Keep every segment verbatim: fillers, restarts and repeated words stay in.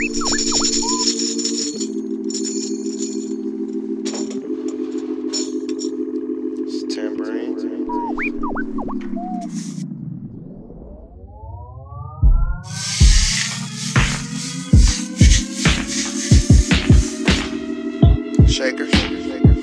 It's tambourine. Shaker, shaker, shaker.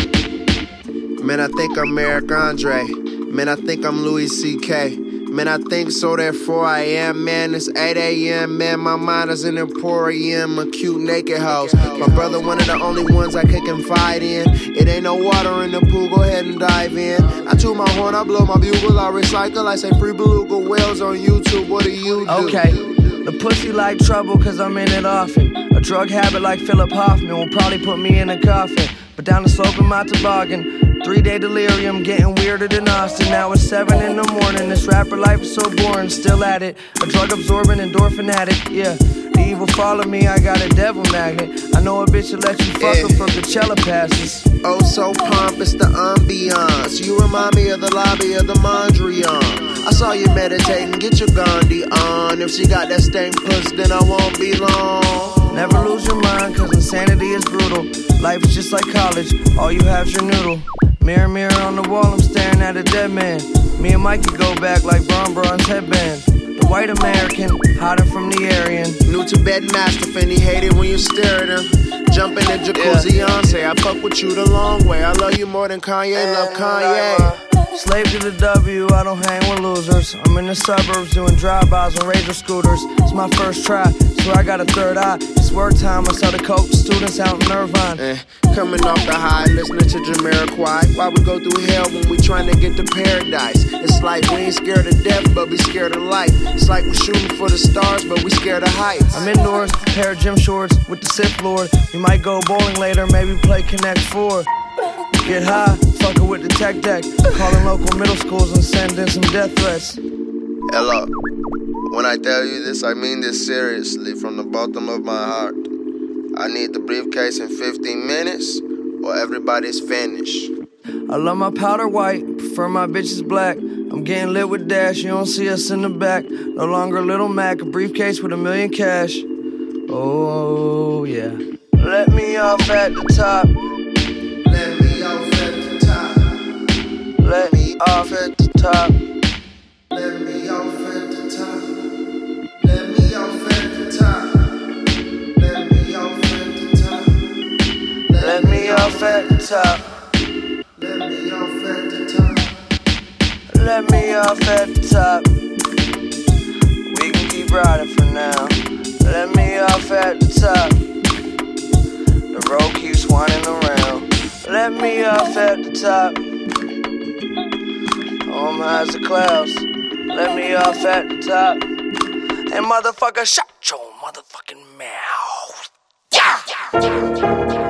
Man, I think I'm Eric Andre. Man, I think I'm Louis C K. Man, I think so, therefore I am. Man, it's eight a.m. Man, my mind is an emporium, a cute naked house. My brother, one of the only ones I can confide in. It ain't no water in the pool, go ahead and dive in. I toot my horn, I blow my bugle, I recycle. I say free beluga whales on YouTube, what do you do? Okay, the pussy like trouble cause I'm in it often. A drug habit like Philip Hoffman will probably put me in a coffin. But down the slope of my toboggan, three-day delirium, getting weirder than Austin. Now it's seven in the morning, this rapper life is so boring, still at it. A drug-absorbing endorphin addict, yeah. The evil follow me, I got a devil magnet. I know a bitch will let you fuck her for Coachella passes. Oh, so pompous, the ambiance. You remind me of the lobby of the Mondrian. I saw you meditating, get your Gandhi on. If she got that stank puss, then I won't be long. Never lose your mind, cause insanity is brutal. Life is just like college, all you have's your noodle. Mirror, mirror on the wall, I'm staring at a dead man. Me and Mikey go back like Bron Bron's headband. The white American, hiding from the Aryan. New Tibetan mastiff and he hate it when you stare at him. Jump in the jacuzzi, Yeah. say I fuck with you the long way. I love you more than Kanye, love Kanye. Slave to the W, I don't hang with losers. I'm in the suburbs doing drive-bys on Razor scooters. It's my first try, swear I got a third eye. It's work time, I saw the coke students out in Irvine. Eh, coming off the high, listening to Jamiroquai. Why we go through hell when we trying to get to paradise? It's like we ain't scared of death, but we scared of life. It's like we're shooting for the stars, but we scared of heights. I'm indoors, pair of gym shorts with the Sith Lord. We might go bowling later, maybe play Connect Four. Get high, fuckin' with the tech deck. Calling local middle schools and sending some death threats. Hello. When I tell you this, I mean this seriously from the bottom of my heart. I need the briefcase in fifteen minutes or everybody's finished. I love my powder white, prefer my bitches black. I'm getting lit with Dash, you don't see us in the back. No longer Little Mac, a briefcase with a million cash. Oh, yeah. Let me off at the top. Let me off at the top. Let me off at the top. Let me off at the top. Let me off at the top. Let me off at the top. Let me off at the top. Let me off at the top. Let me off at the top. We can keep riding for now. Let me off at the top. The road keeps winding around. Let me off at the top. Home highs the clouds. Let me off at the top. And motherfucker, shut your motherfucking mouth. Yeah!